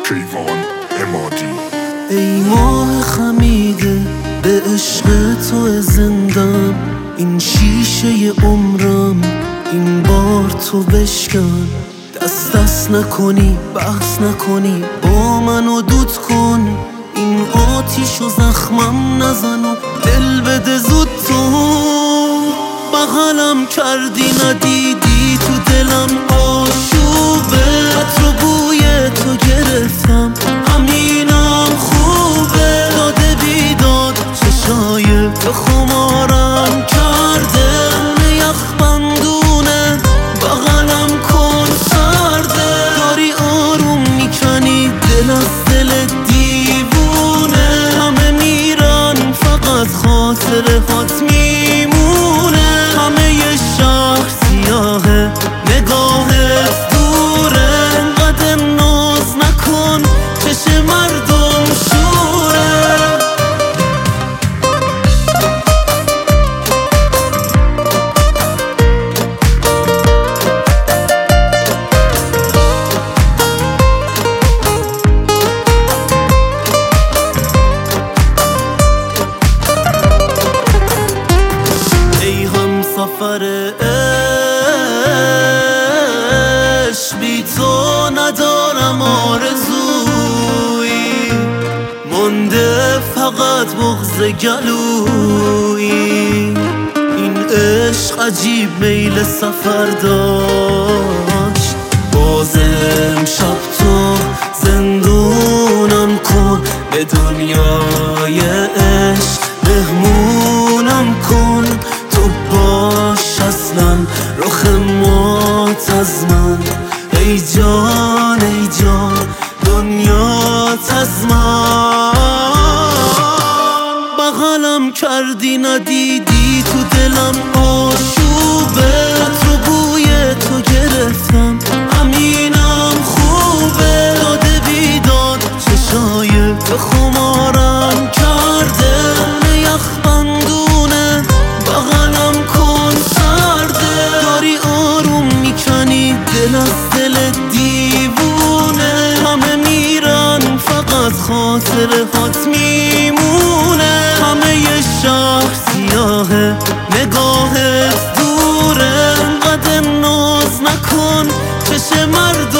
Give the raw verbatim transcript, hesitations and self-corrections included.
کیوان عمادی. ای ماه خمیده به عشق تو زندم، این شیشه عمرم این بار تو بشکن. دست دست نکنی بحث نکنی با منو دود کن، این آتیش و زخمم نزن و دل بده زود تو. بغلم کردی ندیدی تو دلم آشوبه، عطر و بوی تو گرفتم همینم خوبه. داده بیداد چشای تو خمارم کرده، یخ بندونه بغلم کن سرده. داری آروم میکنی دل از دل دیوونه، همه میرن فقط خاطر هات میمونه. همه ی شهر سیاهه نگاهت دوره، انقدر ناز نکن چش مردم شوره. ای هم سفر عشق، بی تو ندارم آرزویی، مونده فقط بغض گلویی. این عشق عجیب میل سفر داشت، باز امشب تو زندونم کن، به دنیای عشق مهمونم کن. تو باش اصلا رخ مات از من، ای جان ای جان دنیات از من. بغلم کردی ندیدی تو دلم آشوبه، عطر و بوی تو گرفتم همینم خوبه. داده بیداد چشای تو خمارم کرده، یخ بندونه بغلم کن سرده. داری آروم میکنی دل از دل دیوونه، همه میرن فقط خاطر هات میمونه. همه ی شهر سیاهه نگاهت دوره، انقدر ناز نکن چش مردم